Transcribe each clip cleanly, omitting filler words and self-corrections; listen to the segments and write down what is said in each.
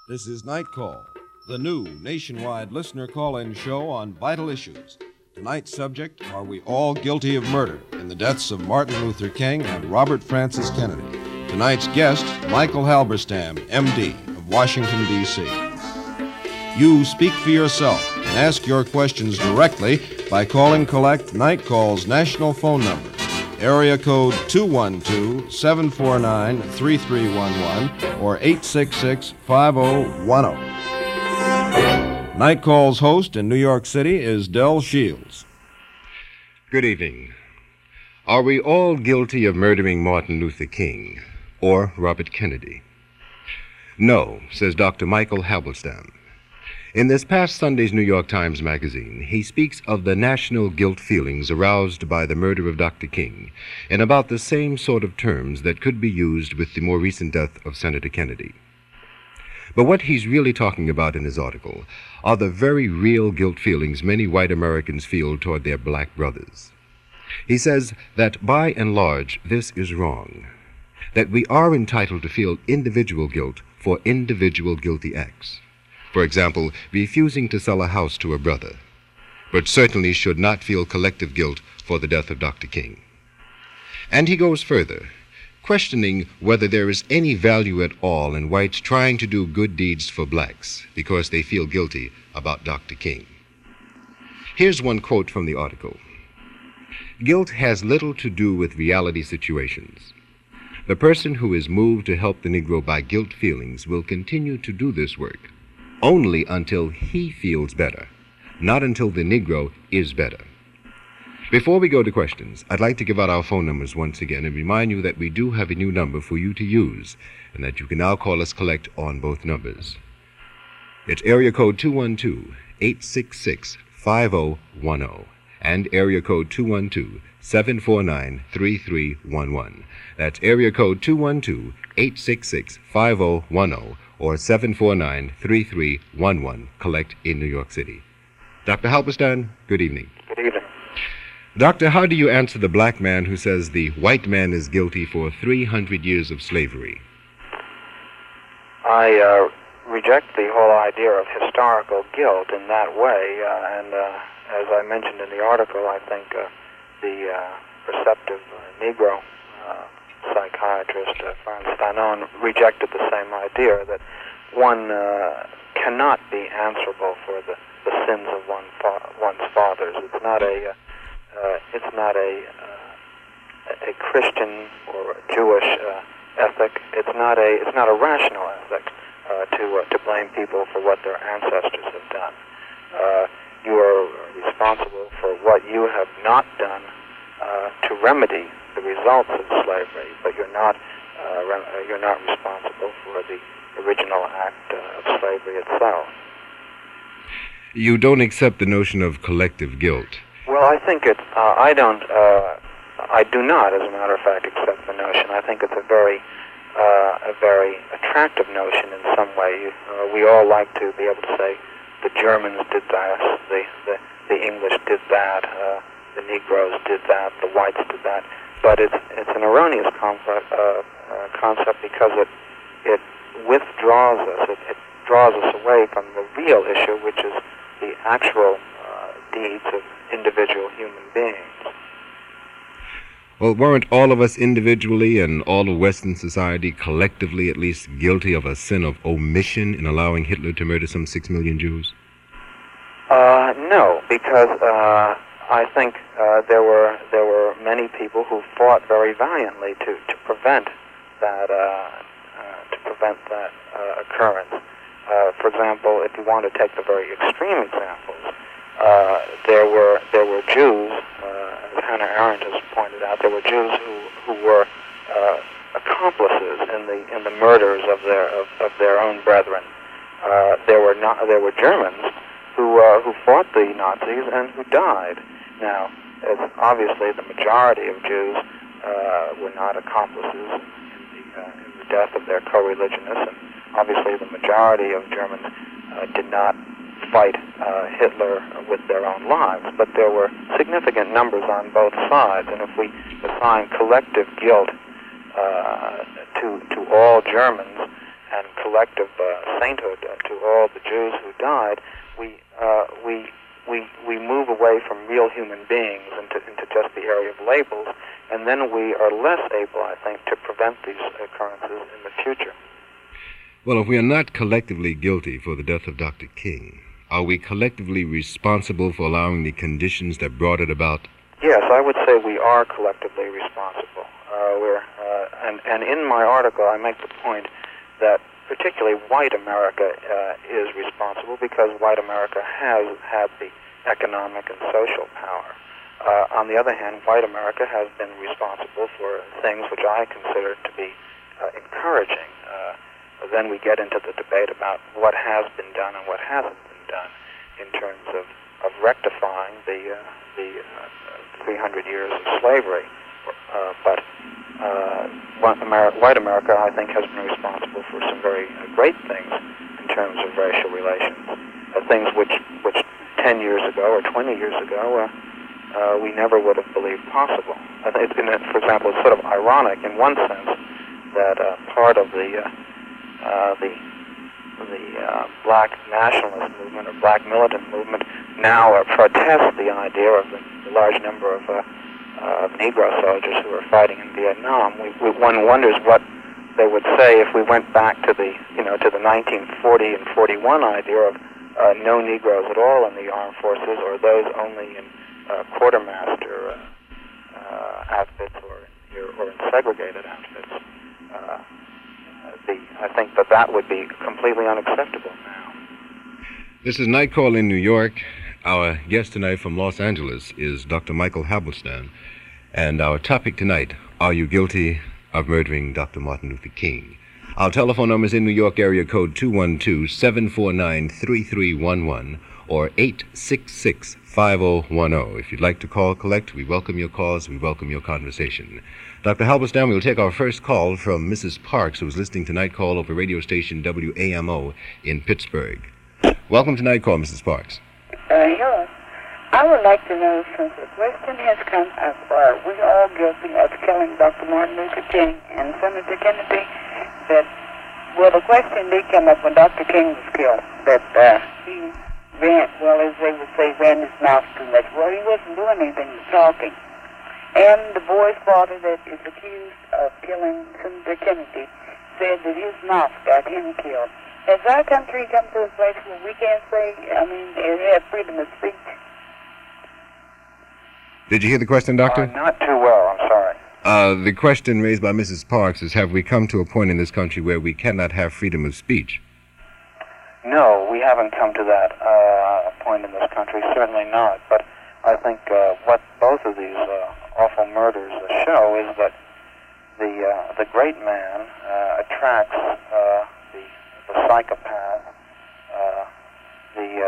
This is Night Call, the new nationwide listener call-in show on vital issues. Tonight's subject, are we all guilty of murder in the deaths of Martin Luther King and Robert Francis Kennedy? Tonight's guest, Michael Halberstam, M.D., of Washington, D.C. You speak for yourself and ask your questions directly by calling Collect Night Call's national phone number, area code 212-749-3311 or 866-5010. Night Call's host in New York City is Del Shields. Good evening. Are we all guilty of murdering Martin Luther King or Robert Kennedy? No, says Dr. Michael Halberstam. In this past Sunday's New York Times Magazine, he speaks of the national guilt feelings aroused by the murder of Dr. King in about the same sort of terms that could be used with the more recent death of Senator Kennedy. But what he's really talking about in his article are the very real guilt feelings many white Americans feel toward their black brothers. He says that by and large this is wrong, that we are entitled to feel individual guilt for individual guilty acts. For example, refusing to sell a house to a brother, but certainly should not feel collective guilt for the death of Dr. King. And he goes further, questioning whether there is any value at all in whites trying to do good deeds for blacks because they feel guilty about Dr. King. Here's one quote from the article. Guilt has little to do with reality situations. The person who is moved to help the Negro by guilt feelings will continue to do this work only until he feels better, not until the Negro is better. Before we go to questions, I'd like to give out our phone numbers once again and remind you that we do have a new number for you to use and that you can now call us collect on both numbers. It's area code 212-866-5010 and area code 212-749-3311. That's area code 212-866-5010 or 749-3311, collect in New York City. Dr. Halberstam, good evening. Good evening. Doctor, how do you answer the black man who says the white man is guilty for 300 years of slavery? I reject the whole idea of historical guilt in that way, and as I mentioned in the article, I think the receptive Negro psychiatrist Franz Fanon rejected the same idea that one cannot be answerable for the sins of one's fathers. It's not a Christian or a Jewish ethic. It's not a rational ethic to blame people for what their ancestors have done. You are responsible for what you have not done to remedy the results of slavery, but you're not responsible for the original act of slavery itself. You don't accept the notion of collective guilt. Well, I think it's. I do not, as a matter of fact, accept the notion. I think it's a very attractive notion in some way. We all like to be able to say the Germans did that, the English did that, the Negroes did that, the whites did that. But it's an erroneous concept because it withdraws us. It draws us away from the real issue, which is the actual deeds of individual human beings. Well, weren't all of us individually and all of Western society collectively at least guilty of a sin of omission in allowing Hitler to murder some 6 million Jews? No, because I think there were many people who fought very valiantly to prevent that occurrence. For example, if you want to take the very extreme examples, there were Jews, as Hannah Arendt has pointed out, there were Jews who were accomplices in the murders of their own brethren. There were Germans who fought the Nazis and who died. Now, obviously, the majority of Jews were not accomplices in the death of their co-religionists, and obviously the majority of Germans did not fight Hitler with their own lives, but there were significant numbers on both sides, and if we assign collective guilt to all Germans, and collective sainthood to all the Jews who died, we move away from real human beings into just the area of labels, and then we are less able, I think, to prevent these occurrences in the future. Well, if we are not collectively guilty for the death of Dr. King, are we collectively responsible for allowing the conditions that brought it about? Yes, I would say we are collectively responsible. And in my article, I make the point that particularly white America is responsible because white America has had the economic and social power. On the other hand, white America has been responsible for things which I consider to be encouraging. Then we get into the debate about what has been done and what hasn't been done in terms of rectifying the 300 years of slavery. But white America, I think, has been responsible for some very great things in terms of racial relations. Things which 10 years ago or 20 years ago we never would have believed possible. For example, it's sort of ironic in one sense that part of the black nationalist movement or black militant movement now protests the idea of the large number of Negro soldiers who were fighting in Vietnam. One wonders what they would say if we went back to the 1940 and 41 idea of no Negroes at all in the armed forces, or those only in quartermaster outfits or in segregated outfits. I think that would be completely unacceptable now. This is Night Call in New York. Our guest tonight from Los Angeles is Dr. Michael Halberstam, and our topic tonight, are you guilty of murdering Dr. Martin Luther King? Our telephone number is in New York, area code 212-749-3311 or 866-5010. If you'd like to call, collect, we welcome your calls, we welcome your conversation. Dr. Halberstam, we'll take our first call from Mrs. Parks, who's listening to Night Call over radio station WAMO in Pittsburgh. Welcome to Night Call, Mrs. Parks. Hello. I would like to know, since the question has come up, are we all guilty of killing Dr. Martin Luther King and Senator Kennedy? The question did come up when Dr. King was killed, that he ran, as they would say, ran his mouth too much. Well, he wasn't doing anything but talking. And the boy's father that is accused of killing Senator Kennedy said that his mouth got him killed. Has our country come to a place where we can't say, it have freedom of speech? Did you hear the question, Doctor? Not too well, I'm sorry. The question raised by Mrs. Parks is, have we come to a point in this country where we cannot have freedom of speech? No, we haven't come to that point in this country, certainly not. But I think what both of these awful murders show is that the great man attracts the psychopath, the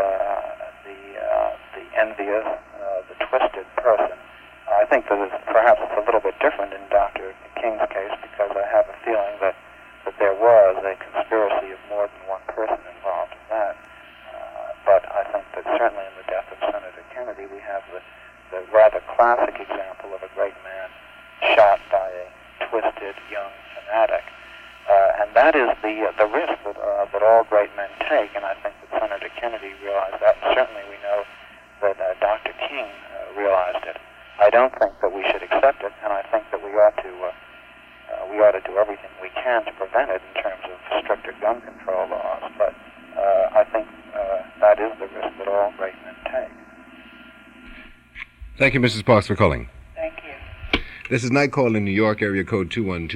envious, the twisted person. I think that perhaps it's a little bit different in Dr. King's case because I have a feeling that there was a conspiracy of more than one person involved in that. But I think that certainly in the death of Senator Kennedy, we have the rather classic example of a great man shot by a twisted young fanatic. And that is the risk that all great men take, and I think that Senator Kennedy realized that. Certainly we know that Dr. King realized it. I don't think that we should accept it, and I think that we ought to do everything we can to prevent it in terms of stricter gun control laws. But I think that is the risk that all great men take. Thank you, Mrs. Parks, for calling. Thank you. This is Night Call in New York, area code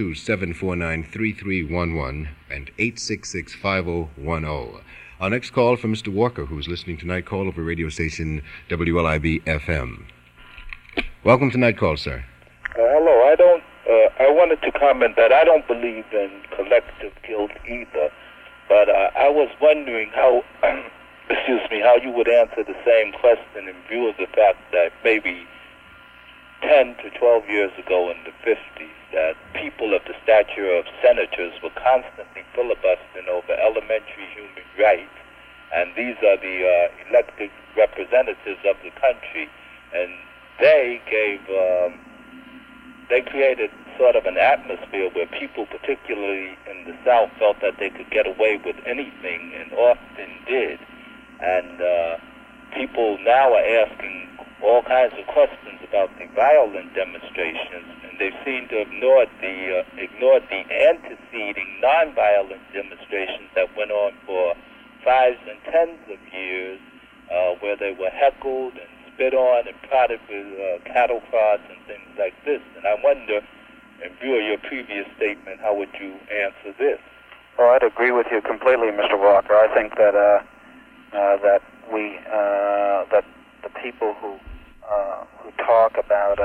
212-749-3311 and 866-5010. Our next call from Mr. Walker, who's listening to Night Call over radio station WLIB-FM. Welcome to Night Call, sir. Hello. I wanted to comment that I don't believe in collective guilt either, but I was wondering how, how you would answer the same question in view of the fact that maybe 10 to 12 years ago in the 50s, that people of the stature of senators were constantly filibustering over elementary human rights, and these are the elected representatives of the country, and they created sort of an atmosphere where people, particularly in the South, felt that they could get away with anything, and often did. And people now are asking all kinds of questions about the violent demonstrations, and they seem to have ignored the anteceding nonviolent demonstrations that went on for 5s and 10s of years, where they were heckled and spit on and prodded with cattle prods and things like this. And I wonder, in view of your previous statement, how would you answer this? Well, I'd agree with you completely, Mr. Walker. I think that that the people who talk about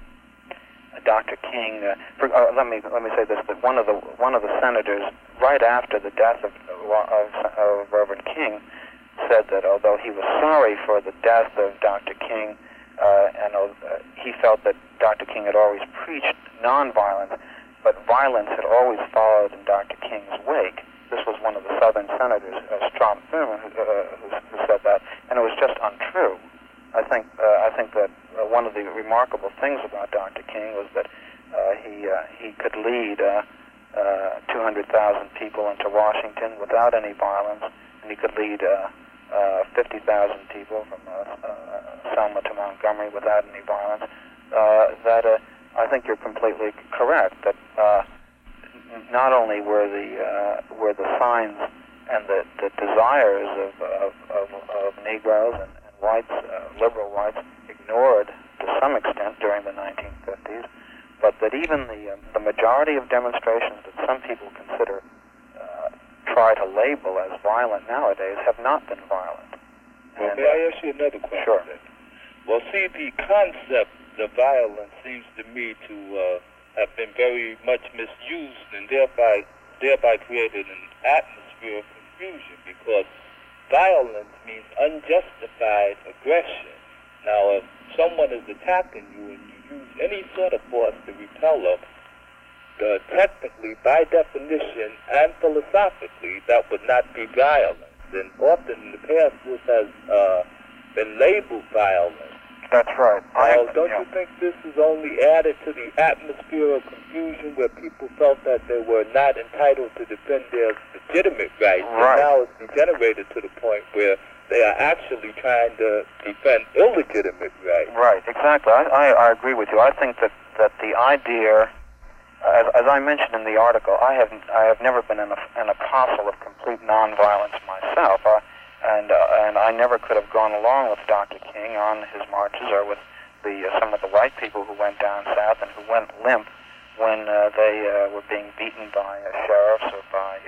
Dr. King. Let me say this: that one of the senators, right after the death of Reverend King, said that although he was sorry for the death of Dr. King, and he felt that Dr. King had always preached nonviolence, but violence had always followed in Dr. King's wake. This was one of the Southern senators, Strom Thurmond, who said that, and it was just untrue. I think that one of the remarkable things about Dr. King was that he could lead 200,000 people into Washington without any violence, and he could lead 50,000 people from Selma to Montgomery without any violence. I think you're completely correct that not only were the signs and the desires of Negroes and whites, liberal whites, ignored to some extent during the 1950s, but that even the majority of demonstrations that some people consider try to label as violent nowadays have not been violent. Well, may I ask you another question? Sure. Well, see, the concept of violence seems to me to have been very much misused, and thereby created an atmosphere of confusion, because violence means unjustified aggression. Now, if someone is attacking you and you use any sort of force to repel them, technically, by definition and philosophically, that would not be violence. And often in the past, this has been labeled violence. That's right. Now, don't you think this is only added to the atmosphere of confusion where people felt that they were not entitled to defend their legitimate rights? Right. And now it's degenerated to the point where they are actually trying to defend illegitimate rights. Right, exactly. I agree with you. I think that the idea, as I mentioned in the article, I have never been an apostle of complete nonviolence myself. And I never could have gone along with Dr. King on his marches, or with some of the white people who went down south and who went limp when they were being beaten by sheriffs or by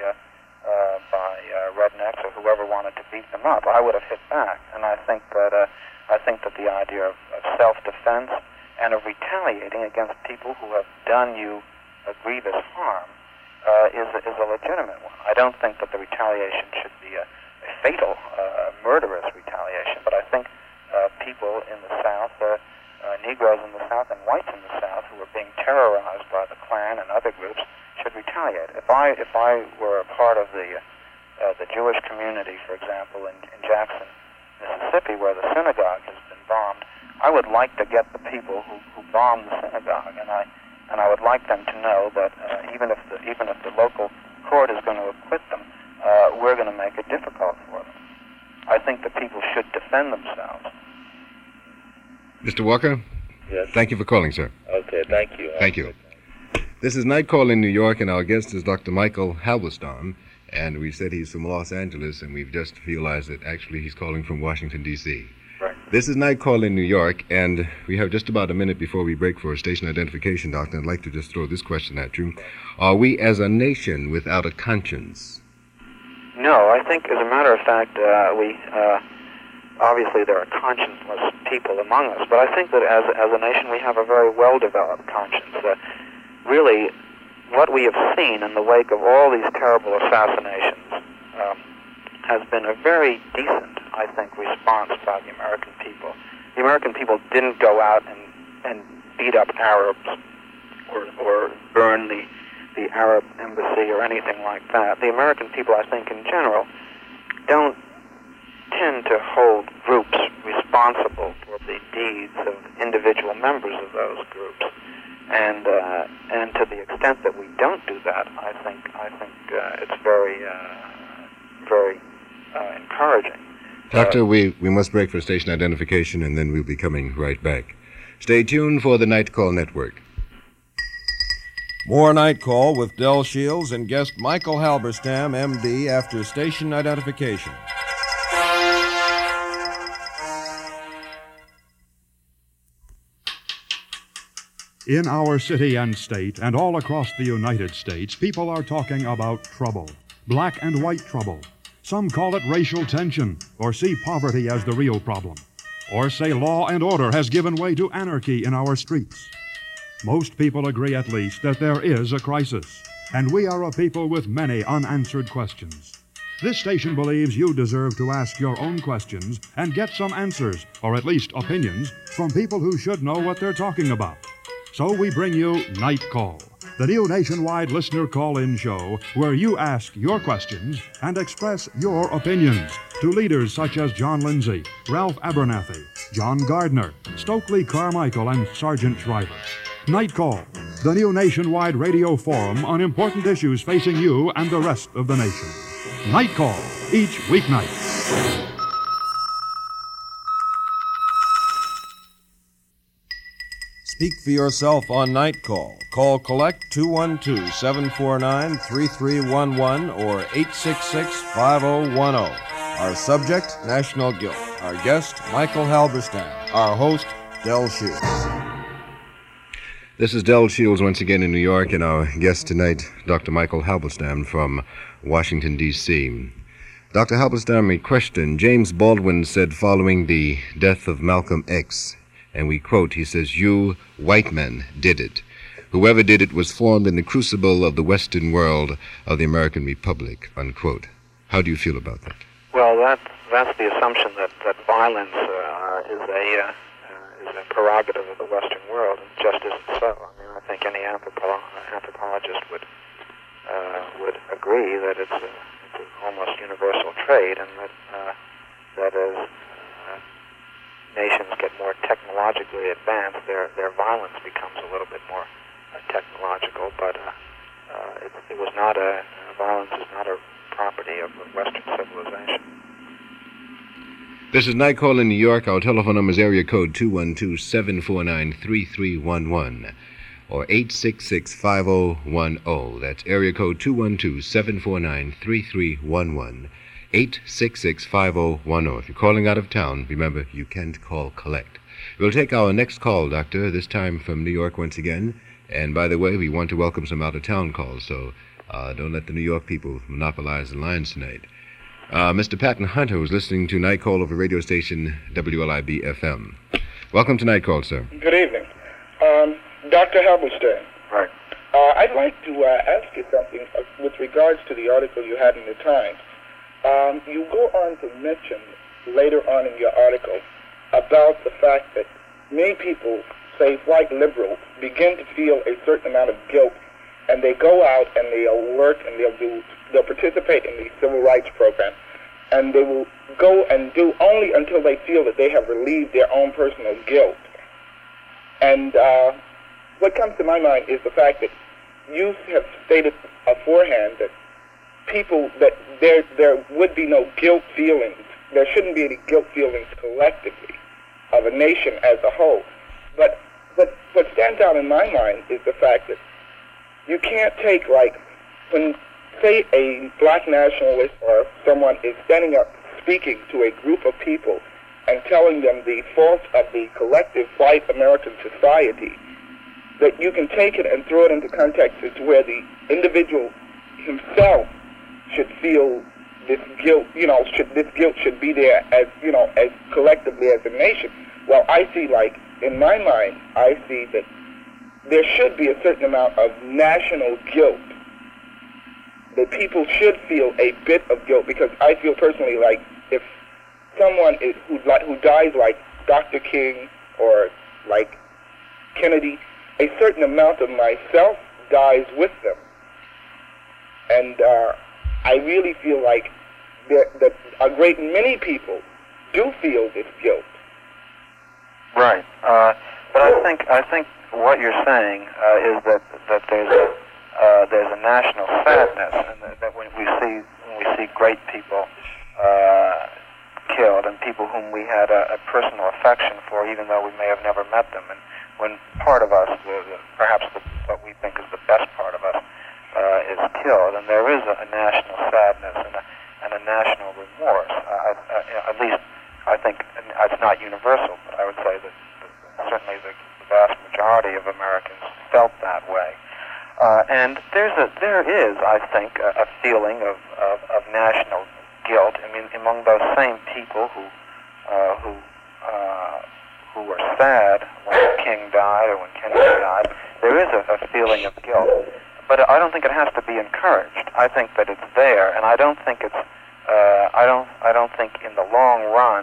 rednecks or whoever wanted to beat them up. I would have hit back, and I think that the idea of self-defense and of retaliating against people who have done you a grievous harm is a legitimate one. I don't think that the retaliation should be a fatal, murderous retaliation, but I think people in the South, Negroes in the South and whites in the South who were being terrorized by the Klan and other groups should retaliate. If I were a part of the Jewish community, for example, in Jackson, Mississippi, where the synagogue has been bombed, I would like to get the people who bombed the synagogue, and I would like them to know that even if the local court is going to acquit them, we're going to make it difficult for them. I think that people should defend themselves. Mr. Walker? Yes. Thank you for calling, sir. Okay, thank you. Thank you. This is Night Call in New York, and our guest is Dr. Michael Halberstam, and we said he's from Los Angeles, and we've just realized that actually he's calling from Washington, D.C. Right. This is Night Call in New York, and we have just about a minute before we break for station identification, Doctor. I'd like to just throw this question at you. Are we as a nation without a conscience? No, I think, as a matter of fact, we obviously there are conscienceless people among us, but I think that as a nation we have a very well-developed conscience. Really, what we have seen in the wake of all these terrible assassinations has been a very decent, I think, response by the American people. The American people didn't go out and beat up Arabs or burn the Arab embassy or anything like that. The American people, I think, in general, don't tend to hold groups responsible for the deeds of individual members of those groups. And to the extent that we don't do that, I think it's very encouraging. Doctor, we must break for station identification, and then we'll be coming right back. Stay tuned for the Night Call Network. More Night Call with Del Shields and guest Michael Halberstam, M.D., after station identification. In our city and state, and all across the United States, people are talking about trouble. Black and white trouble. Some call it racial tension, or see poverty as the real problem, or say law and order has given way to anarchy in our streets. Most people agree, at least, that there is a crisis, and we are a people with many unanswered questions. This station believes you deserve to ask your own questions and get some answers, or at least opinions, from people who should know what they're talking about. So we bring you Night Call, the new nationwide listener call-in show where you ask your questions and express your opinions to leaders such as John Lindsay, Ralph Abernathy, John Gardner, Stokely Carmichael, and Sergeant Shriver. Night Call, the new nationwide radio forum on important issues facing you and the rest of the nation. Night Call, each weeknight. Speak for yourself on Night Call. Call Collect 212-749-3311 or 866-5010. Our subject, National Guilt. Our guest, Michael Halberstam. Our host, Del Shields. This is Del Shields once again in New York, and our guest tonight, Dr. Michael Halberstam from Washington, D.C. Dr. Halberstam, a question. James Baldwin said following the death of Malcolm X, and we quote, he says, "You, white men, did it. Whoever did it was formed in the crucible of the Western world of the American Republic," unquote. How do you feel about that? Well, that's the assumption that violence is a prerogative of the Western world, and just isn't so. I mean, I think any anthropologist would agree that it's an almost universal trait, and that as nations get more technologically advanced, their violence becomes a little bit more technological. But it was not violence is not a property of Western civilization. This is Night Call in New York. Our telephone number is area code 212-749-3311 or 866-5010. That's area code 212-749-3311, 866-5010. If you're calling out of town, remember, you can call Collect. We'll take our next call, Doctor, this time from New York once again. And by the way, we want to welcome some out-of-town calls, so don't let the New York people monopolize the lines tonight. Mr. Patton Hunter, who's listening to Night Call over radio station WLIB-FM. Welcome to Night Call, sir. Good evening. Dr. Halberstam. Right. I'd like to ask you something with regards to the article you had in the Times. You go on to mention later on in your article about the fact that many people, say white liberals, begin to feel a certain amount of guilt, and they go out and they'll work and they'll participate in the civil rights program, and they will go and do only until they feel that they have relieved their own personal guilt. And what comes to my mind is the fact that you have stated beforehand that people, that there would be no guilt feelings, there shouldn't be any guilt feelings collectively of a nation as a whole. But what stands out in my mind is the fact that you can't take, like, when, say, a black nationalist or someone is standing up speaking to a group of people and telling them the faults of the collective white American society, that you can take it and throw it into context as to where the individual himself should feel this guilt, this guilt should be there as, as collectively as a nation. Well, I see, like, in my mind, I see that there should be a certain amount of national guilt, that people should feel a bit of guilt, because I feel personally like if someone who dies like Dr. King or like Kennedy, a certain amount of myself dies with them. And I really feel like that a great many people do feel this guilt. Right. But I think what you're saying is that there's a national sadness, and that when we see great people killed, and people whom we had a personal affection for, even though we may have never met them, and when part of us, perhaps what we think is the best part of us, is killed, and there is a national sadness and a national remorse. At least, I think it's not universal, but I would say that certainly the vast majority of Americans felt that way. And there is, I think, a feeling of national guilt. I mean, among those same people who were sad when King died or when Kennedy died, there is a feeling of guilt. But I don't think it has to be encouraged. I think that it's there, and I don't think it's. I don't think in the long run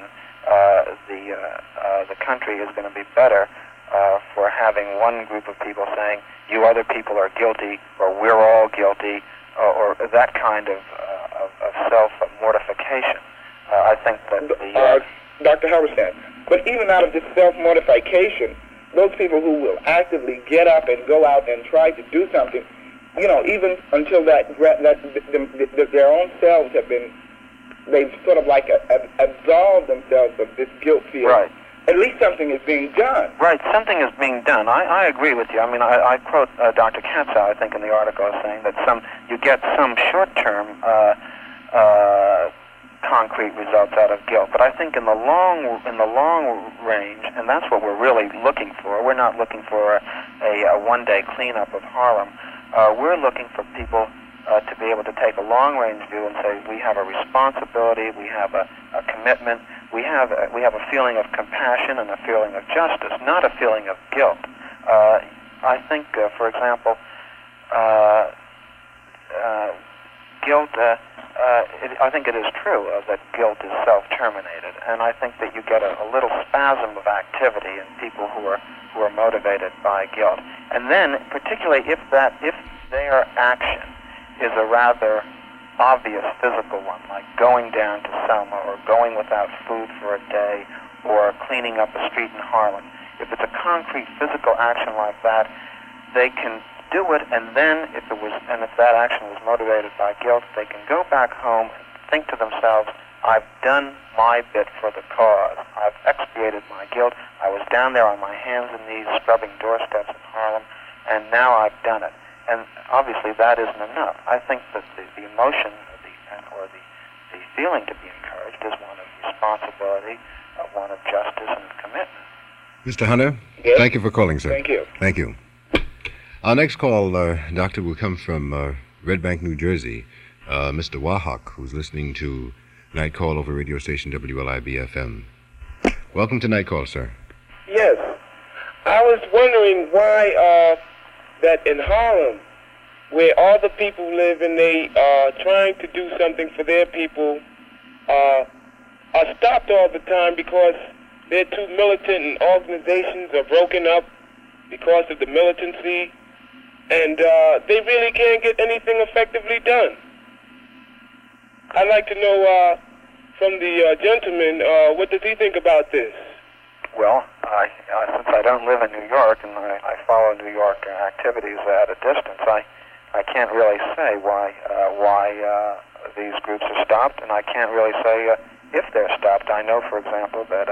the country is going to be better for having one group of people saying you other people are guilty or we're all guilty or that kind of self-mortification. I think that Dr. Halberstam, but even out of this self-mortification, those people who will actively get up and go out and try to do something, you know, even until their own selves have been, they've sort of like absolved themselves of this guilt feeling. Right. At least something is being done. Right, something is being done. I agree with you. I mean, I quote Dr. Katzow, I think, in the article, as saying that you get some short-term concrete results out of guilt, but I think in the long range, and that's what we're really looking for. We're not looking for a one-day cleanup of Harlem. We're looking for people to be able to take a long-range view and say we have a responsibility, we have a commitment, we have a feeling of compassion and a feeling of justice, not a feeling of guilt. I think, for example, guilt. I think it is true that guilt is self-terminated, and I think that you get a little spasm of activity in people who are motivated by guilt, and then particularly if their action is a rather obvious physical one, like going down to Selma or going without food for a day or cleaning up a street in Harlem. If it's a concrete physical action like that, they can do it, and then if that action was motivated by guilt, they can go back home and think to themselves, I've done my bit for the cause. I've expiated my guilt. I was down there on my hands and knees scrubbing doorsteps in Harlem, and now I've done it. And obviously that isn't enough. I think that the emotion or the feeling to be encouraged is one of responsibility, one of justice and commitment. Mr. Hunter, yes? Thank you for calling, sir. Thank you. Thank you. Our next call, Doctor, will come from Red Bank, New Jersey. Mr. Wahak, who's listening to Night Call over radio station WLIB-FM. Welcome to Night Call, sir. Yes. I was wondering why that in Harlem, where all the people live and they are trying to do something for their people, are stopped all the time because their two militant organizations are broken up because of the militancy, and they really can't get anything effectively done. I'd like to know from the gentleman, what does he think about this? Well, since I don't live in New York and I follow New York activities at a distance, I can't really say why these groups are stopped, and I can't really say if they're stopped. I know, for example, that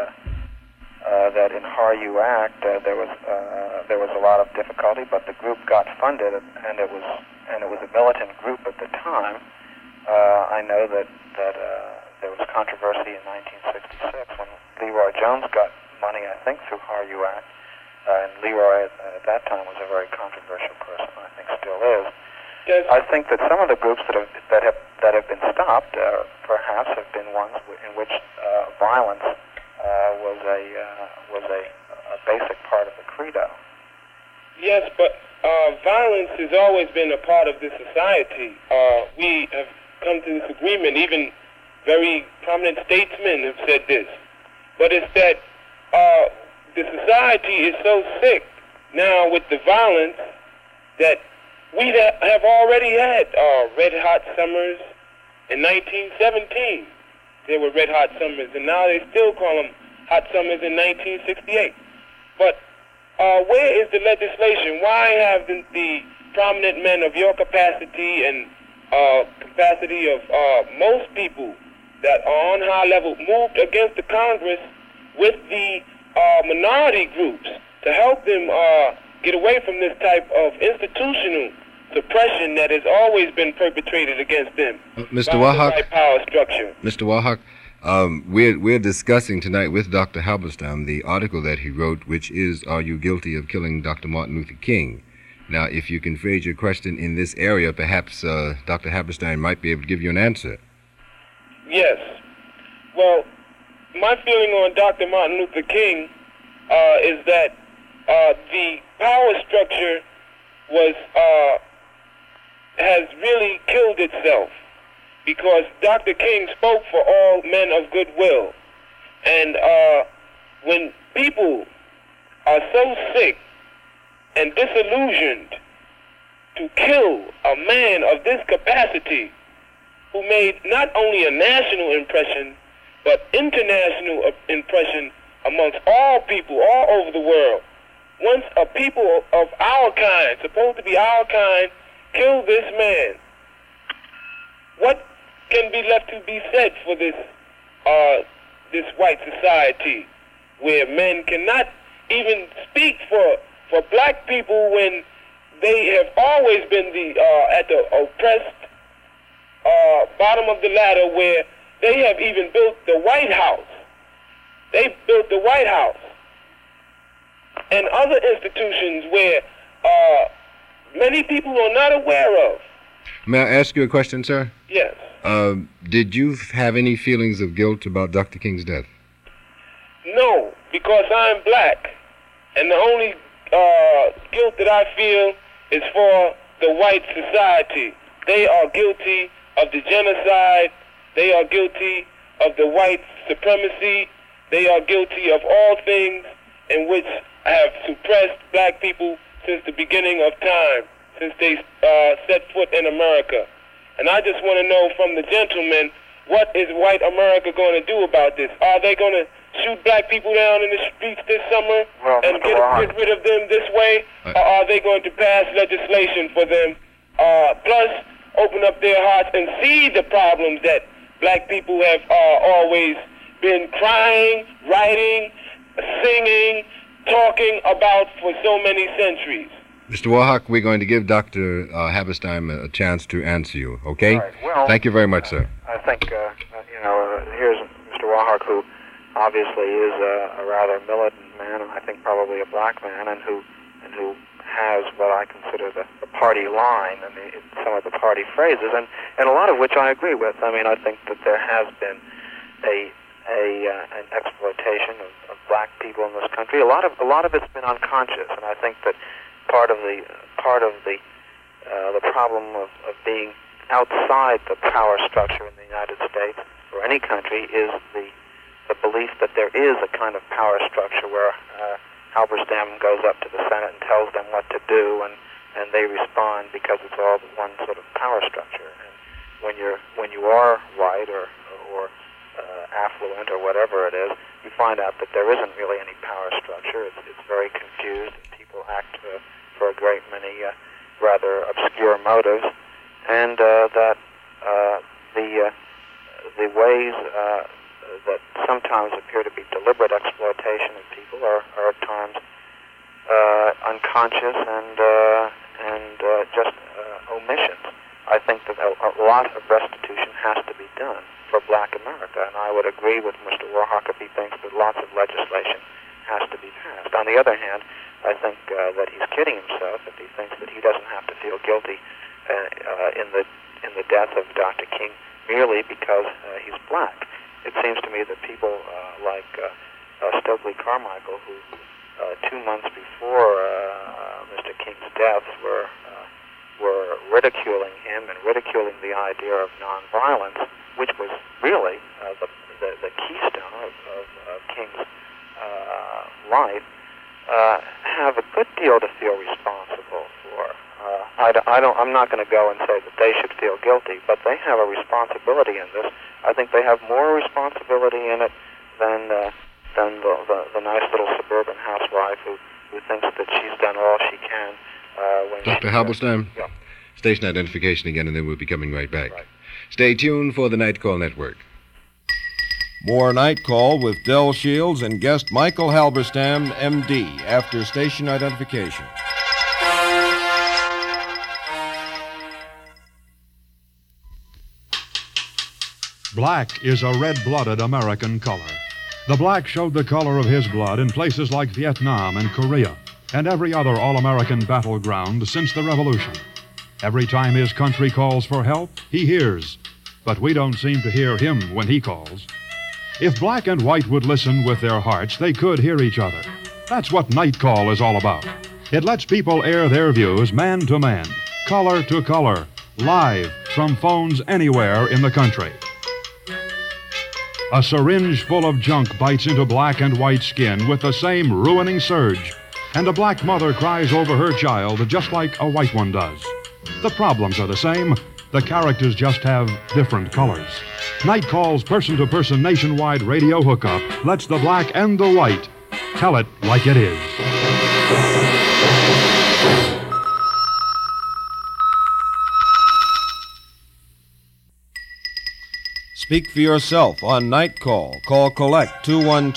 in HARU Act there was a lot of difficulty, but the group got funded, and it was a militant group at the time. I know that there was controversy in 1966 when Leroy Jones got money, I think, through HARU Act, and Leroy at that time was a very controversial person. I think still is. Yes. I think that some of the groups that have been stopped, perhaps, have been ones in which violence was a basic part of the credo. Yes, but violence has always been a part of this society. We have come to this agreement. Even very prominent statesmen have said this. But it's that the society is so sick now with the violence that we have already had red hot summers in 1917. They were red hot summers, and now they still call them hot summers in 1968. But where is the legislation? Why have the prominent men of your capacity and capacity of most people that are on high level moved against the Congress with the minority groups to help them get away from this type of institutional suppression that has always been perpetrated against them? Mr. Wahak, by the power structure. Mr. Wahak, we're discussing tonight with Dr. Halberstam the article that he wrote, which is, "Are You Guilty of Killing Dr. Martin Luther King?" Now, if you can phrase your question in this area, perhaps Dr. Halberstam might be able to give you an answer. Yes. Well, my feeling on Dr. Martin Luther King is that the power structure has really killed itself, because Dr. King spoke for all men of goodwill. And when people are so sick and disillusioned to kill a man of this capacity, who made not only a national impression, but international impression amongst all people all over the world. Once a people of our kind, supposed to be our kind, kill this man, what can be left to be said for this white society, where men cannot even speak for black people when they have always been at the oppressed bottom of the ladder, where they have even built the White House. They built the White House and other institutions where many people are not aware of. May I ask you a question, sir? Yes. Did you have any feelings of guilt about Dr. King's death? No, because I'm black, and the only guilt that I feel is for the white society. They are guilty of the genocide. They are guilty of the white supremacy. They are guilty of all things in which have suppressed black people since the beginning of time, since they set foot in America. And I just want to know from the gentleman, what is white America going to do about this? Are they going to shoot black people down in the streets this summer and get rid of them this way? Or are they going to pass legislation for them, plus open up their hearts and see the problems that black people have always been crying, writing, singing, talking about for so many centuries? Mr. Wahak, we're going to give Dr. Halberstam a chance to answer you, okay? Right. Well, thank you very much, sir. I think, here's Mr. Wahak, who obviously is a rather militant man, and I think probably a black man, and who has what I consider the party line and some of the party phrases, and a lot of which I agree with. I mean, I think that there has been an exploitation of black people in this country. A lot of it's been unconscious, and I think that part of the problem of being outside the power structure in the United States or any country is the belief that there is a kind of power structure where Halberstam goes up to the Senate and tells them what to do, and they respond because it's all one sort of power structure. And when you are white or affluent or whatever it is, you find out that there isn't really any power structure. It's very confused, and people act for a great many rather obscure motives, and that the ways that sometimes appear to be deliberate exploitation of people are at times unconscious and just omissions. I think that a lot of restitution has to be done for black America, and I would agree with Mr. Warhawk if he thinks that lots of legislation has to be passed. On the other hand, I think that he's kidding himself if he thinks that he doesn't have to feel guilty in the death of Dr. King merely because he's black. It seems to me that people like Stokely Carmichael, who 2 months before Mr. King's death were ridiculing him and ridiculing the idea of nonviolence, which was really the keystone of King's life, have a good deal to feel responsible for. I'm not going to go and say that they should feel guilty, but they have a responsibility in this. I think they have more responsibility in it than the nice little suburban housewife who who thinks that she's done all she can. Dr. Halberstam? Yeah. Station identification again, and then we'll be coming right back. Right. Stay tuned for the Night Call Network. More Night Call with Del Shields and guest Michael Halberstam, M.D., after station identification. Black is a red-blooded American color. The black showed the color of his blood in places like Vietnam and Korea and every other all-American battleground since the Revolution. Every time his country calls for help, he hears. But we don't seem to hear him when he calls. If black and white would listen with their hearts, they could hear each other. That's what Night Call is all about. It lets people air their views man to man, color to color, live from phones anywhere in the country. A syringe full of junk bites into black and white skin with the same ruining surge, and a black mother cries over her child just like a white one does. The problems are the same. The characters just have different colors. Night Call's person-to-person nationwide radio hookup lets the black and the white tell it like it is. Speak for yourself on Night Call. Call Collect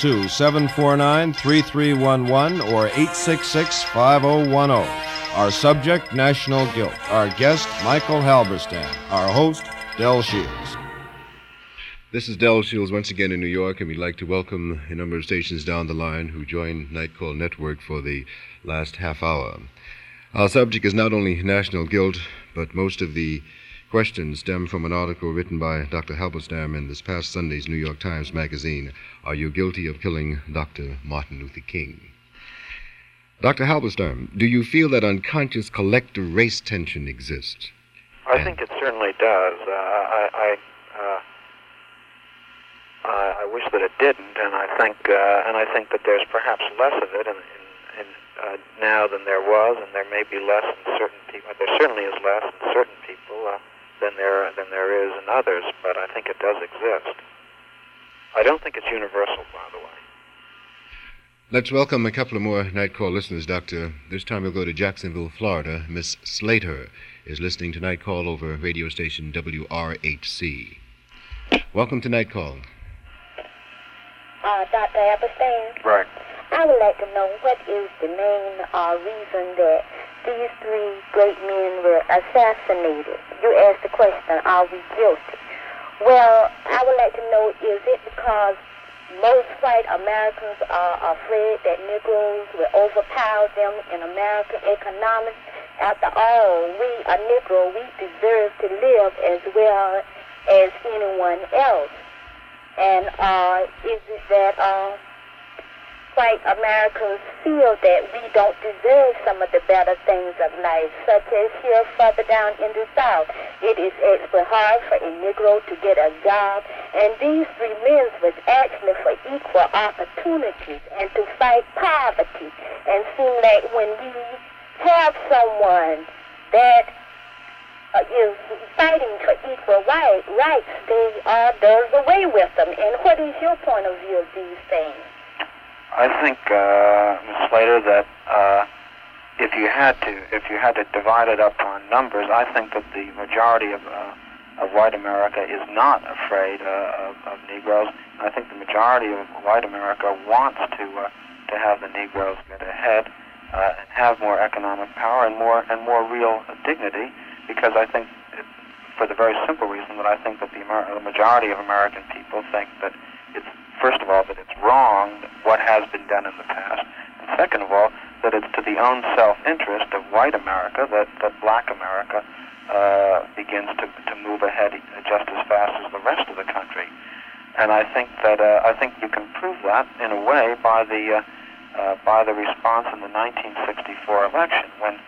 212-749-3311 or 866-5010. Our subject, National Guilt. Our guest, Michael Halberstam. Our host, Del Shields. This is Del Shields once again in New York, and we'd like to welcome a number of stations down the line who joined Night Call Network for the last half hour. Our subject is not only national guilt, but most of the questions stem from an article written by Dr. Halberstam in this past Sunday's New York Times Magazine, Are You Guilty of Killing Dr. Martin Luther King? Dr. Halberstam, do you feel that unconscious collective race tension exists? I think it certainly does. I wish that it didn't, and I think that there's perhaps less of it now than there was, and there may be less in certain people. There certainly is less in certain people than there is in others, but I think it does exist. I don't think it's universal, by the way. Let's welcome a couple of more Night Call listeners, Doctor. This time we'll go to Jacksonville, Florida. Miss Slater is listening to Night Call over radio station WRHC. Welcome to Night Call. Dr. Halberstam. Right. I would like to know what is the main reason that these three great men were assassinated. You asked the question, are we guilty? Well, I would like to know, is it because most white Americans are afraid that Negroes will overpower them in American economics? After all, we, a Negro, we deserve to live as well as anyone else. And is it that white Americans feel that we don't deserve some of the better things of life, such as here further down in the South? It is extra hard for a Negro to get a job, and these three men was actually for equal opportunities and to fight poverty. And seem like when we have someone that is fighting for equal rights, they does away with them. And what is your point of view of these things? I think, Ms. Slater, that if you had to divide it up on numbers, I think that the majority of white America is not afraid of Negroes. I think the majority of white America wants to have the Negroes get ahead and have more economic power and more real dignity. Because I think, for the very simple reason that I think that the majority of American people think that it's, first of all, that it's wrong what has been done in the past, and second of all, that it's to the own self-interest of white America that black America begins to move ahead just as fast as the rest of the country. And I think that you can prove that in a way by the response in the 1964 election when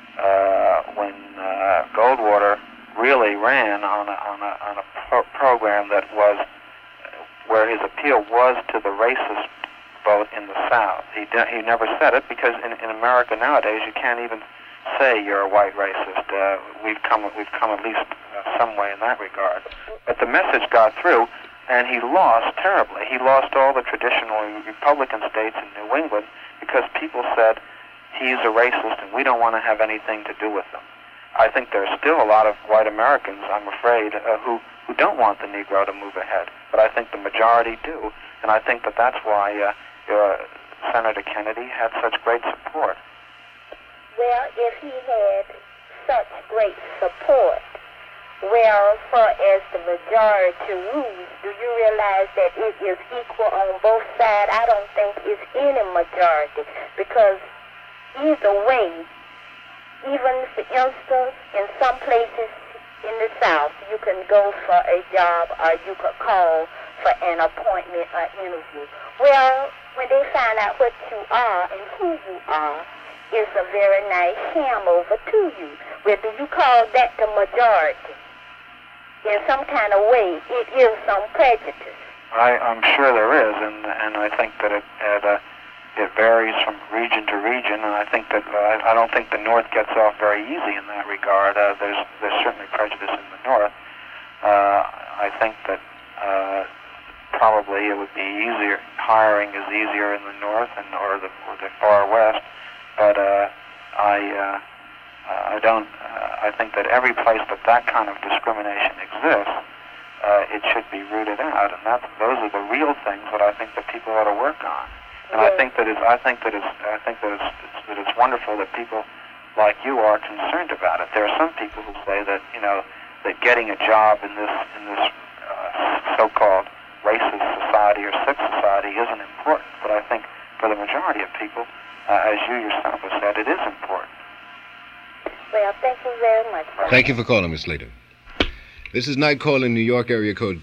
Goldwater really ran on a program that was where his appeal was to the racist vote in the South. He never said it because in America nowadays you can't even say you're a white racist. We've come at least some way in that regard. But the message got through, and he lost terribly. He lost all the traditional Republican states in New England because people said he's a racist and we don't want to have anything to do with him. I think there's still a lot of white Americans, I'm afraid, who don't want the Negro to move ahead. But I think the majority do. And I think that that's why Senator Kennedy had such great support. Well, if he had such great support, well, far as the majority rules, do you realize that it is equal on both sides? I don't think it's any majority, because either way, even for instance, in some places in the South, you can go for a job or you could call for an appointment or interview. Well, when they find out what you are and who you are, it's a very nice ham over to you. Well, do you call that the majority? In some kind of way, it is some prejudice. I'm sure there is, and I think that it varies from region to region, and I think that I don't think the North gets off very easy in that regard. There's certainly prejudice in the North. I think that probably it would be easier. Hiring is easier in the North or the far West, but I think that every place that kind of discrimination exists, it should be rooted out, and those are the real things that I think that people ought to work on. And I think that it's wonderful that people like you are concerned about it. There are some people who say that that getting a job in this so-called racist society or sick society isn't important. But I think for the majority of people, as you yourself have said, it is important. Well, thank you very much. Thank you for calling, Miss Slater. This is Night Call in New York, area code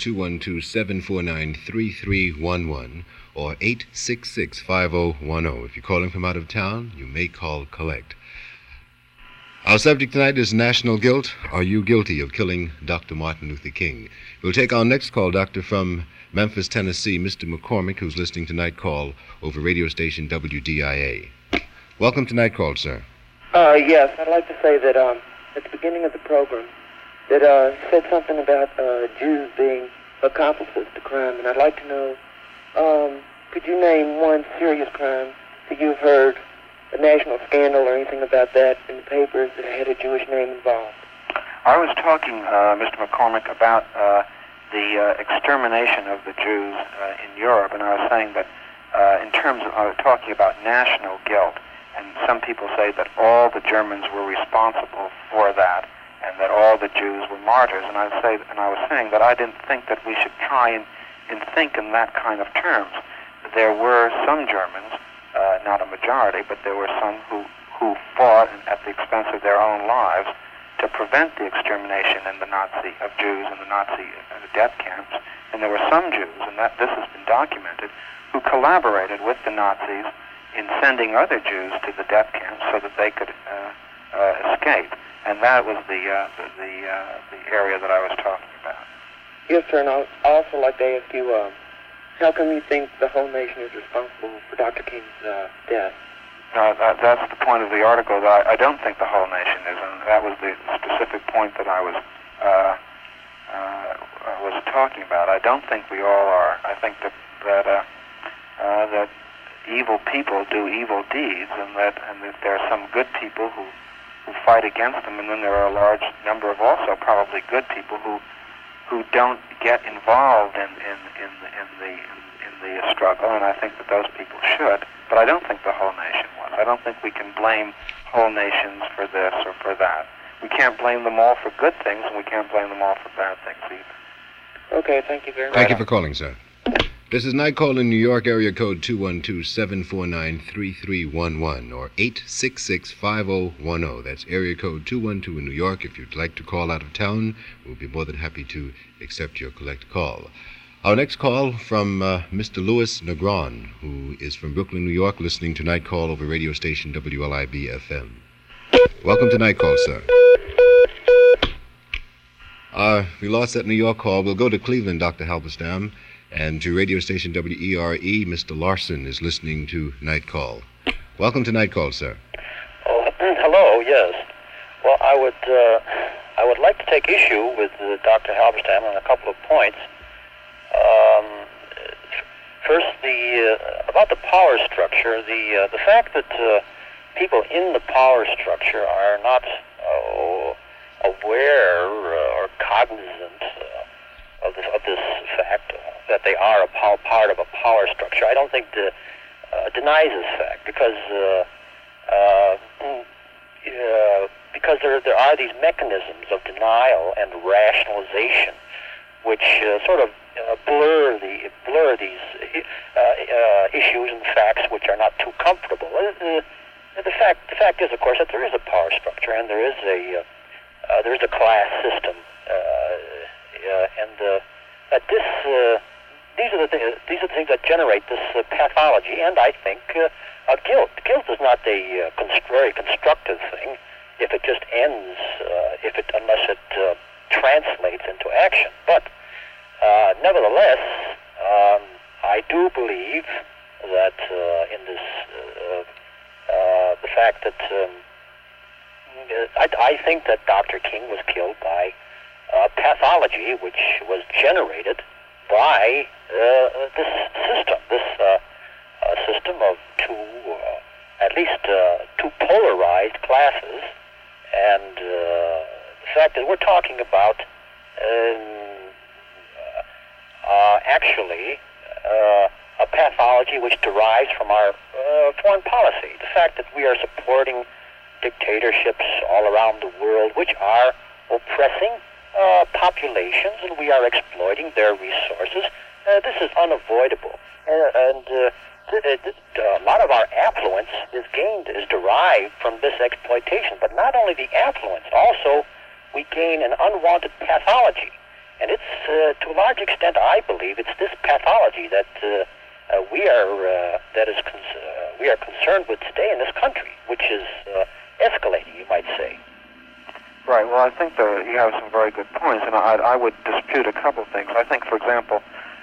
212-749-3311 or 866-5010. If you're calling from out of town, you may call collect. Our subject tonight is national guilt. Are you guilty of killing Dr. Martin Luther King? We'll take our next call, Doctor, from Memphis, Tennessee, Mr. McCormick, who's listening to Night Call over radio station WDIA. Welcome to Night Call, sir. Yes, I'd like to say that at the beginning of the program, that said something about Jews being accomplices to crime, and I'd like to know, could you name one serious crime that you've heard, a national scandal or anything about that in the papers that had a Jewish name involved? I was talking, Mr. McCormick, about the extermination of the Jews in Europe, and I was saying that in terms of, I was talking about national guilt, and some people say that all the Germans were responsible for that, and that all the Jews were martyrs. And I was saying that I didn't think that we should try and think in that kind of terms. There were some Germans, not a majority, but there were some who fought at the expense of their own lives to prevent the extermination of Jews in the Nazi death camps. And there were some Jews, and this has been documented, who collaborated with the Nazis in sending other Jews to the death camps so that they could escape. And that was the area that I was talking about. Yes, sir, and I'd also like to ask you, how come you think the whole nation is responsible for Dr. King's death? That's the point of the article. That I don't think the whole nation is, and that was the specific point that I was talking about. I don't think we all are. I think that evil people do evil deeds, and that there are some good people who fight against them, and then there are a large number of also probably good people who don't get involved in the struggle, and I think that those people should. But I don't think the whole nation was. I don't think we can blame whole nations for this or for that. We can't blame them all for good things, and we can't blame them all for bad things either. Okay, thank you very much. Thank you for calling, sir. This is Night Call in New York, area code 212-749-3311 or 866-5010. That's area code 212 in New York. If you'd like to call out of town, we'll be more than happy to accept your collect call. Our next call from Mr. Louis Negron, who is from Brooklyn, New York, listening to Night Call over radio station WLIB-FM. Welcome to Night Call, sir. We lost that New York call. We'll go to Cleveland, Dr. Halberstam. And to radio station WERE, Mr. Larson is listening to Night Call. Welcome to Night Call, sir. Oh, hello, yes. Well, I would like to take issue with Dr. Halberstam on a couple of points. First, about the power structure, the fact that people in the power structure are not aware or cognizant of this fact that they are a part of a power structure. I don't think denies this fact because there are these mechanisms of denial and rationalization which sort of blur these issues and facts which are not too comfortable. The fact is, of course, that there is a power structure and there is a class system, and that these are the things that generate this pathology, and I think guilt. Guilt is not a very constructive thing if it just ends, unless it translates into action. But nevertheless, I do believe that in this the fact that I think that Dr. King was killed by pathology which was generated by this system of at least two polarized classes, and the fact that we're talking about actually a pathology which derives from our foreign policy. The fact that we are supporting dictatorships all around the world which are oppressing populations, and we are exploiting their resources. This is unavoidable, and a lot of our affluence is derived from this exploitation. But not only the affluence, also we gain an unwanted pathology, and it's to a large extent, I believe, it's this pathology that we are concerned with today in this country, which is escalating, you might say. Right. Well, I think that you have some very good points, and I would dispute a couple of things. I think, for example,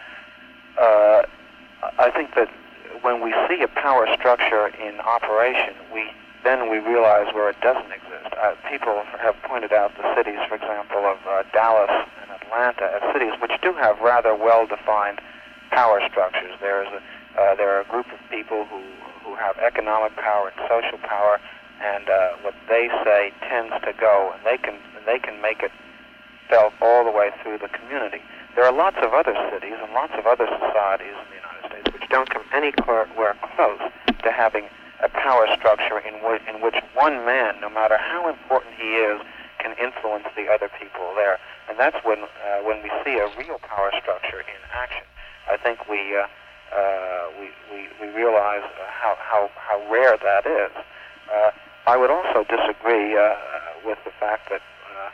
I think that when we see a power structure in operation, we realize where it doesn't exist. People have pointed out the cities, for example, of Dallas and Atlanta as cities which do have rather well-defined power structures. There are a group of people who have economic power and social power, and what they say tends to go, and they can make it felt all the way through the community. There are lots of other cities and lots of other societies in the United States which don't come anywhere close to having a power structure in which one man, no matter how important he is, can influence the other people there. And that's when we see a real power structure in action. I think we realize how rare that is. I would also disagree with the fact that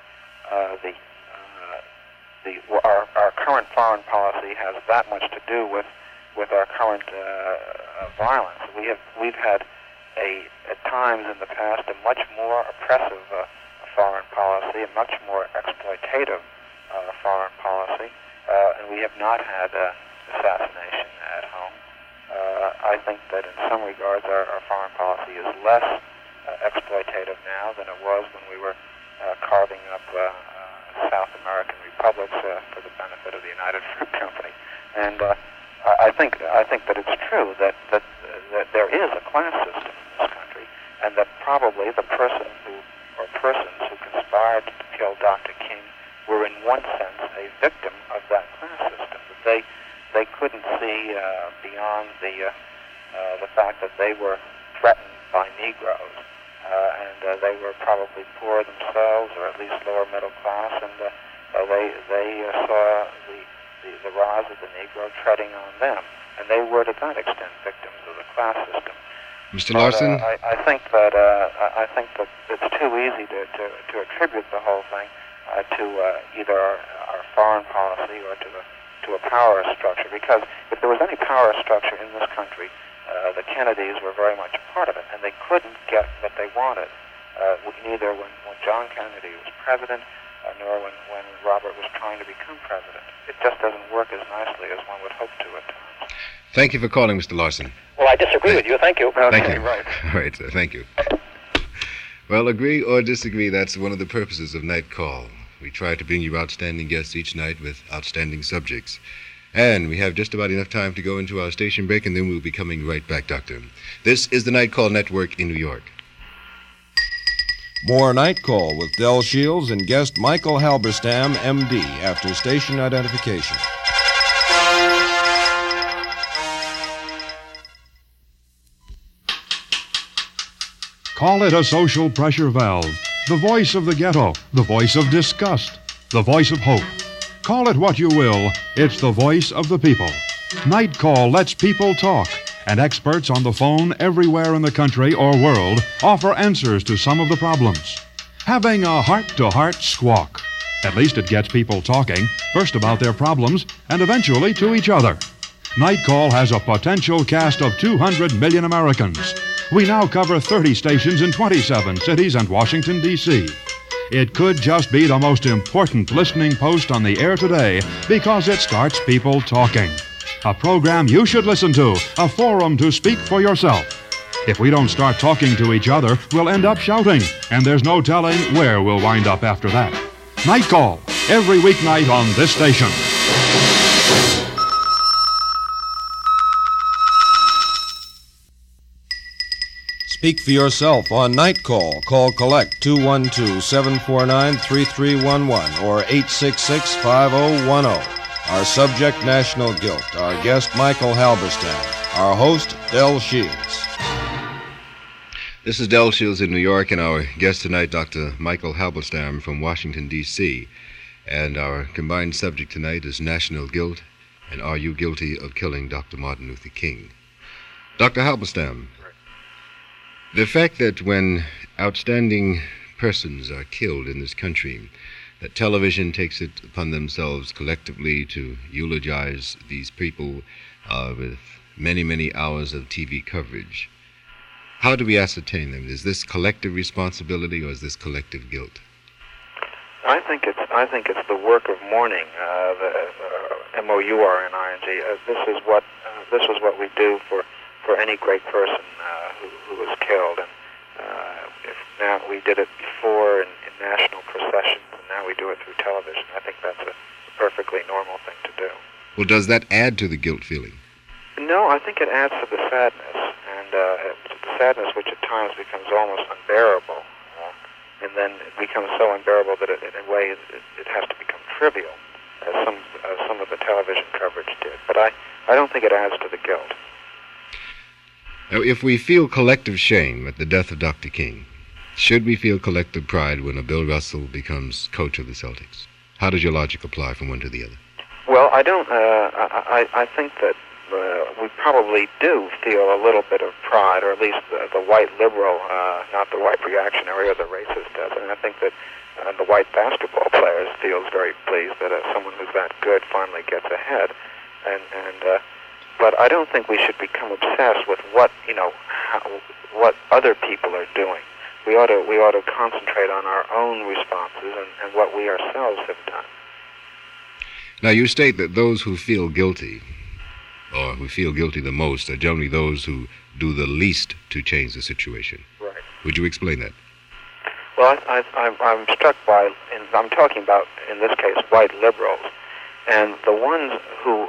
our current foreign policy has that much to do with our current violence. We've had at times in the past a much more oppressive foreign policy, a much more exploitative foreign policy, and we have not had assassination at home. I think that in some regards our foreign policy is less exploitative now than it was when we were carving up South American republics for the benefit of the United Fruit Company. And I think that it's true that there is a class system in this country, and that probably the persons who conspired to kill Dr. King were in one sense a victim of that class system. That they couldn't see beyond the fact that they were threatened by Negroes, and they were probably poor themselves, or at least lower middle class, and they saw the rise of the Negro treading on them, and they were to that extent victims of the class system. Mr. Larson? I think that it's too easy to attribute the whole thing to either our foreign policy or to a power structure, because if there was any power structure in this country, the Kennedys were very much a part of it, and they couldn't get what they wanted, neither when John Kennedy was president, nor when Robert was trying to become president. It just doesn't work as nicely as one would hope to at times. Thank you for calling, Mr. Larson. Well, I disagree with you. Thank you. Okay, Thank you. Right. All right, sir. Thank you. Well, agree or disagree, that's one of the purposes of Night Call. We try to bring you outstanding guests each night with outstanding subjects. And we have just about enough time to go into our station break, and then we'll be coming right back, Doctor. This is the Night Call Network in New York. More Night Call with Del Shields and guest Michael Halberstam, M.D., after station identification. Call it a social pressure valve, the voice of the ghetto, the voice of disgust, the voice of hope. Call it what you will, it's the voice of the people. Night Call lets people talk, and experts on the phone everywhere in the country or world offer answers to some of the problems. Having a heart-to-heart squawk. At least it gets people talking, first about their problems, and eventually to each other. Night Call has a potential cast of 200 million Americans. We now cover 30 stations in 27 cities and Washington, D.C. It could just be the most important listening post on the air today because it starts people talking. A program you should listen to, a forum to speak for yourself. If we don't start talking to each other, we'll end up shouting, and there's no telling where we'll wind up after that. Night Call, every weeknight on this station. Speak for yourself on Night Call. Call Collect 212-749-3311 or 866-5010. Our subject, National Guilt. Our guest, Michael Halberstam. Our host, Del Shields. This is Del Shields in New York, and our guest tonight, Dr. Michael Halberstam from Washington, D.C. And our combined subject tonight is National Guilt, and are you guilty of killing Dr. Martin Luther King? Dr. Halberstam, the fact that when outstanding persons are killed in this country, that television takes it upon themselves collectively to eulogize these people with many, many hours of TV coverage. How do we ascertain them? Is this collective responsibility or is this collective guilt? I think it's the work of mourning, the MOURNING. This was what we do for any great person who was killed, and if now we did it before in national processions, and now we do it through television. I think that's a perfectly normal thing to do. Well, does that add to the guilt feeling? No, I think it adds to the sadness, and the sadness which at times becomes almost unbearable, and then it becomes so unbearable that in a way it has to become trivial, as some of the television coverage did. But I don't think it adds to the guilt. Now, if we feel collective shame at the death of Dr. King, should we feel collective pride when a Bill Russell becomes coach of the Celtics? How does your logic apply from one to the other? Well, I don't. I think that we probably do feel a little bit of pride, or at least the white liberal, not the white reactionary or the racist does. And I think that the white basketball players feels very pleased that someone who's that good finally gets ahead. But I don't think we should become obsessed with what other people are doing. We ought to concentrate on our own responses and what we ourselves have done. Now, you state that those who feel guilty, or who feel guilty the most, are generally those who do the least to change the situation. Right. Would you explain that? Well, I'm struck by, and I'm talking about, in this case, white liberals, and the ones who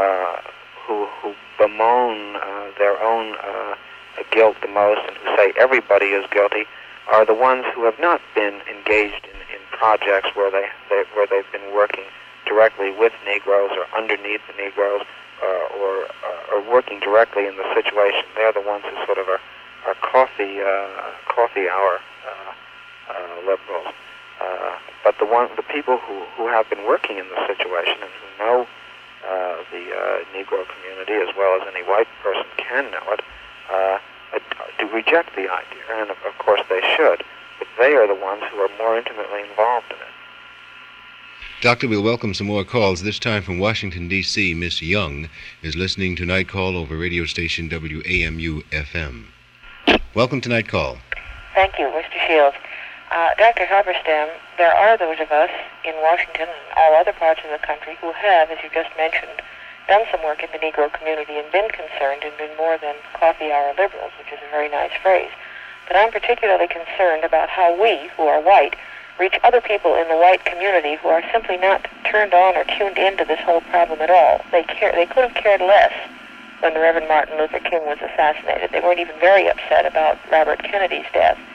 bemoan their own guilt the most and who say everybody is guilty are the ones who have not been engaged in projects where they've been working directly with Negroes or underneath the Negroes or working directly in the situation. They're the ones who sort of are coffee hour liberals. But the people who have been working in the situation and who know the Negro community as well as any white person can know it, do reject the idea, and of course they should, but they are the ones who are more intimately involved in it. Doctor, we'll welcome some more calls, this time from Washington, D.C. Miss Young is listening to Night Call over radio station WAMU-FM. Welcome to Night Call. Thank you, Mr. Shields. Dr. Halberstam, there are those of us in Washington and all other parts of the country who have, as you just mentioned, done some work in the Negro community and been concerned and been more than coffee hour liberals, which is a very nice phrase. But I'm particularly concerned about how we, who are white, reach other people in the white community who are simply not turned on or tuned into this whole problem at all. They could have cared less when the Reverend Martin Luther King was assassinated. They weren't even very upset about Robert Kennedy's death.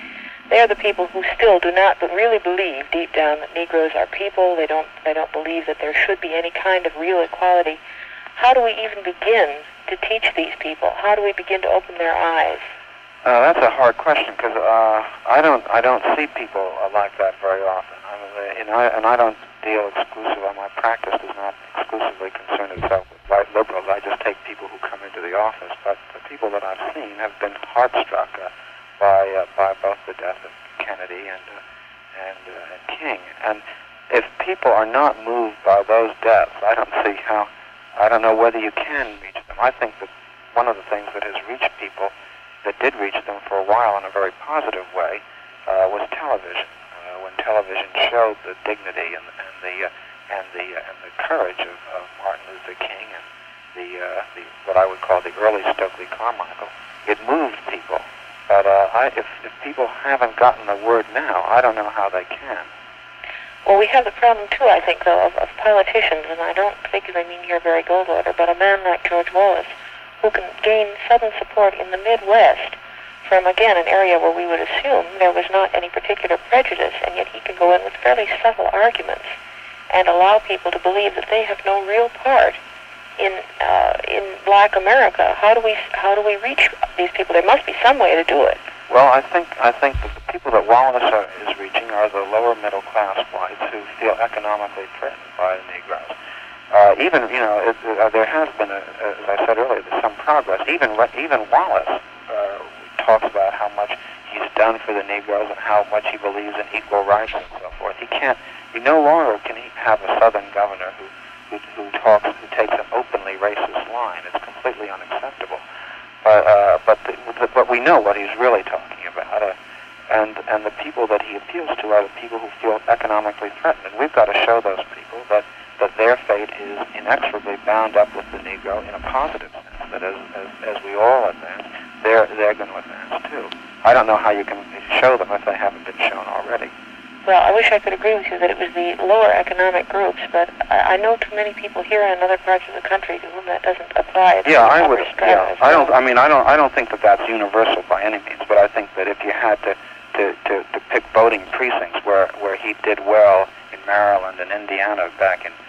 They are the people who still do not but really believe deep down that Negroes are people. They don't believe that there should be any kind of real equality. How do we even begin to teach these people? How do we begin to open their eyes? That's a hard question because I don't see people like that very often. I don't deal exclusively. My practice does not exclusively concern itself with white liberals. I just take people who come into the office. But the people that I've seen have been heart-struck by both the death of Kennedy and King. And if people are not moved by those deaths, I don't see how. I don't know whether you can reach them. I think that one of the things that has reached people, that did reach them for a while in a very positive way, was television. When television showed the dignity and the courage of Martin Luther King and the what I would call the early Stokely Carmichael, it moved people. But if people haven't gotten the word now, I don't know how they can. Well, we have the problem, too, I think, though, of politicians, and I don't particularly mean here Barry Goldwater, but a man like George Wallace, who can gain Southern support in the Midwest from, again, an area where we would assume there was not any particular prejudice, and yet he can go in with fairly subtle arguments and allow people to believe that they have no real part in Black America. How do we reach these people? There must be some way to do it. Well, I think that the people that Wallace is reaching are the lower middle class whites who feel economically threatened by the Negroes. There has been, as I said earlier, some progress. Even Wallace talks about how much he's done for the Negroes and how much he believes in equal rights and so forth. He no longer can have a Southern governor who takes an openly racist line. It's completely unacceptable. But we know what he's really talking about, and the people that he appeals to are the people who feel economically threatened. And we've got to show those people that their fate is inexorably bound up with the Negro in a positive sense. That as we all advance, they're going to advance too. I don't know how you can show them if they haven't been shown already. Well, I wish I could agree with you that it was the lower economic groups, but I know too many people here and in other parts of the country to whom that doesn't apply. I don't think that that's universal by any means, but I think that if you had to pick voting precincts where he did well in Maryland and Indiana back in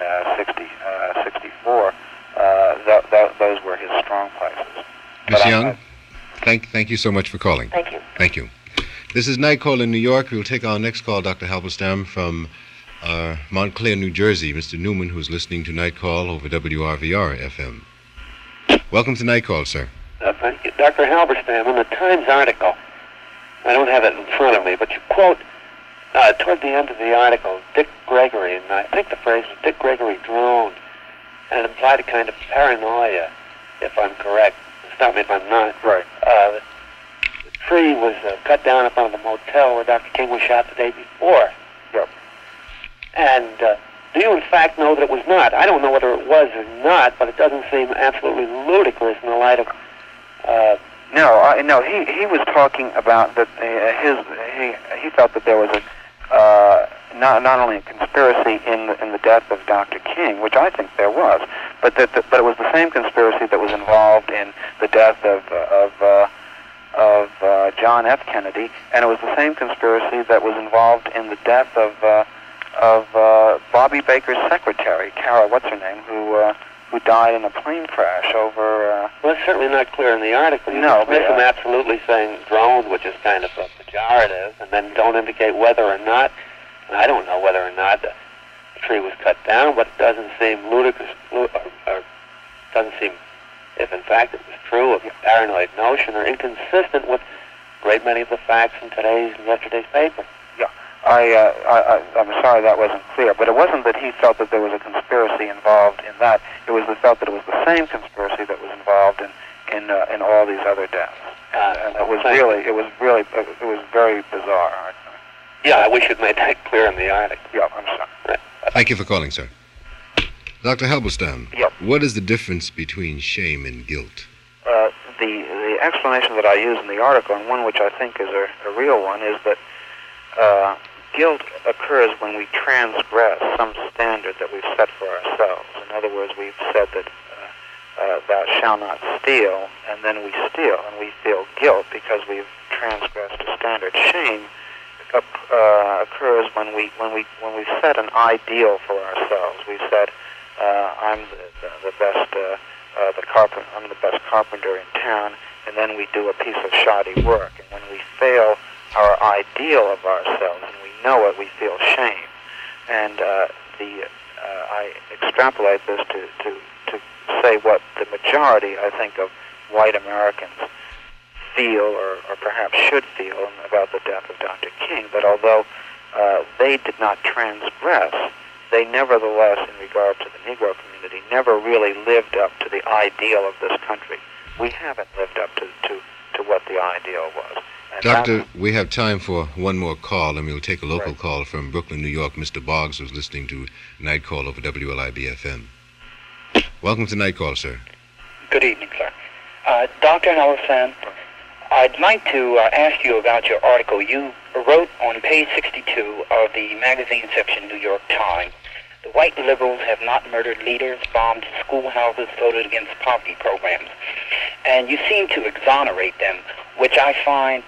64, those were his strong places. Miss Young, thank you so much for calling. Thank you. Thank you. This is Night Call in New York. We'll take our next call, Dr. Halberstam, from Montclair, New Jersey. Mr. Newman, who's listening to Night Call over WRVR FM. Welcome to Night Call, sir. Thank you. Dr. Halberstam, in the Times article, I don't have it in front of me, but you quote, toward the end of the article, Dick Gregory, and I think the phrase was Dick Gregory droned, and it implied a kind of paranoia, if I'm correct. Stop me if I'm not. Right. The tree was cut down in front of the motel where Dr. King was shot the day before. Yep. And do you in fact know that it was not? I don't know whether it was or not, but it doesn't seem absolutely ludicrous in the light of... No. He was talking about that he felt that there was not only a conspiracy in the death of Dr. King, which I think there was, but it was the same conspiracy that was involved in the death of John F. Kennedy, and it was the same conspiracy that was involved in the death of Bobby Baker's secretary, Kara, what's her name, who died in a plane crash over... Well, it's certainly not clear in the article. You dismiss him absolutely saying droned, which is kind of pejorative, and then don't indicate whether or not, and I don't know whether or not the tree was cut down, but it doesn't seem ludicrous, or doesn't seem, if in fact it was true, a paranoid notion, or inconsistent with a great many of the facts in today's and yesterday's paper. Yeah. I'm sorry that wasn't clear, but it wasn't that he felt that there was a conspiracy involved in that. It was the felt that it was the same conspiracy that was involved in all these other deaths, and it was very bizarre. Yeah, I wish it made that clear in the article. Yeah, I'm sorry. Right. Thank you for calling, sir. Dr. Halberstam, yep. What is the difference between shame and guilt? The explanation that I use in the article, and one which I think is a real one, is that guilt occurs when we transgress some standard that we've set for ourselves. In other words, we've said that thou shalt not steal, and then we steal, and we feel guilt because we've transgressed a standard. Shame occurs when we set an ideal for ourselves. We said, I'm the best I'm the best carpenter in town, and then we do a piece of shoddy work. And when we fail our ideal of ourselves, and we know it, we feel shame. And I extrapolate this to say what the majority, I think, of white Americans feel or perhaps should feel about the death of Dr. King, that although they did not transgress, they nevertheless, in regard to the Negro community, never really lived up to the ideal of this country. We haven't lived up to what the ideal was. And Doctor, we have time for one more call, and we'll take a local call from Brooklyn, New York. Mr. Boggs was listening to Night Call over WLIB-FM. Welcome to Night Call, sir. Good evening, sir. Dr. Ellison, I'd like to ask you about your article. You wrote on page 62 of the magazine section, New York Times, the white liberals have not murdered leaders, bombed schoolhouses, voted against poverty programs. And you seem to exonerate them, which I find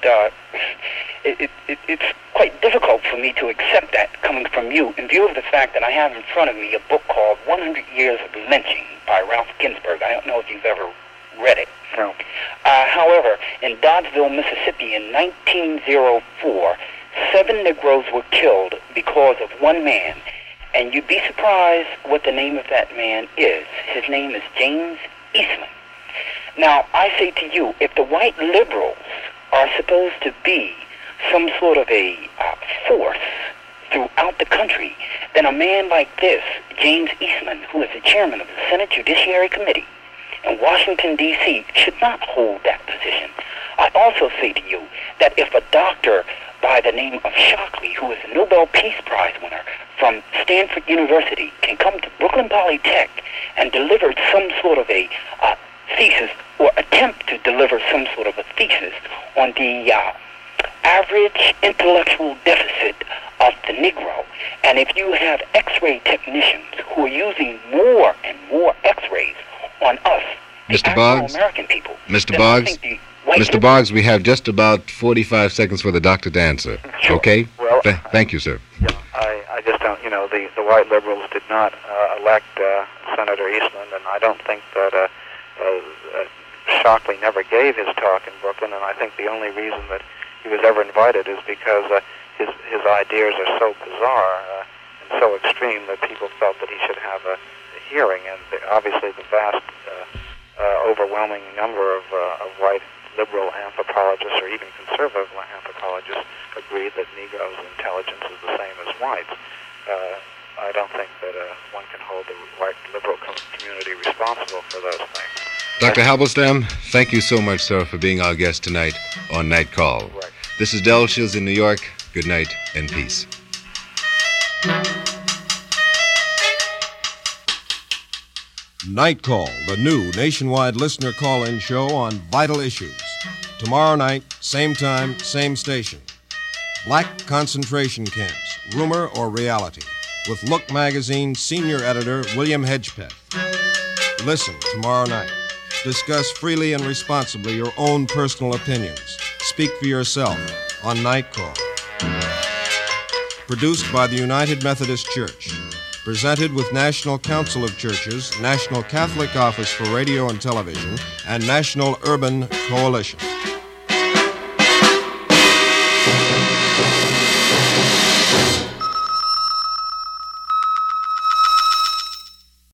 it's quite difficult for me to accept that coming from you, in view of the fact that I have in front of me a book called 100 Years of Lynching by Ralph Ginsberg. I don't know if you've ever read it. No. However, in Doddsville, Mississippi in 1904, 7 Negroes were killed because of one man. And you'd be surprised what the name of that man is. His name is James Eastman. Now, I say to you, if the white liberals are supposed to be some sort of a force throughout the country, then a man like this, James Eastman, who is the chairman of the Senate Judiciary Committee in Washington, D.C., should not hold that position. I also say to you that if a doctor by the name of Shockley, who is a Nobel Peace Prize winner from Stanford University, can come to Brooklyn Polytech and deliver some sort of a thesis, or attempt to deliver some sort of a thesis on the average intellectual deficit of the Negro, and if you have X-ray technicians who are using more and more X-rays on us, Mr. Boggs, American people, Mr. Boggs, we have just about 45 seconds for the doctor to answer. Sure. Okay? Well, thank you, sir. Yeah, I just don't, the white liberals did not elect Senator Eastman, and I don't think that Shockley never gave his talk in Brooklyn, and I think the only reason that he was ever invited is because his ideas are so bizarre and so extreme that people felt that he should have a hearing, and obviously the vast, overwhelming number of white liberal anthropologists or even conservative anthropologists agreed that Negroes' intelligence is the same as whites. I don't think that one can hold the white liberal community responsible for those things. Dr. Halberstam, thank you so much, sir, for being our guest tonight on Night Call. Right. This is Del Shields in New York. Good night and peace. Night Call, the new nationwide listener call-in show on vital issues. Tomorrow night, same time, same station. Black concentration camps, rumor or reality, with Look Magazine senior editor William Hedgepeth. Listen tomorrow night. Discuss freely and responsibly your own personal opinions. Speak for yourself on Night Call. Produced by the United Methodist Church. Presented with National Council of Churches, National Catholic Office for Radio and Television, and National Urban Coalition.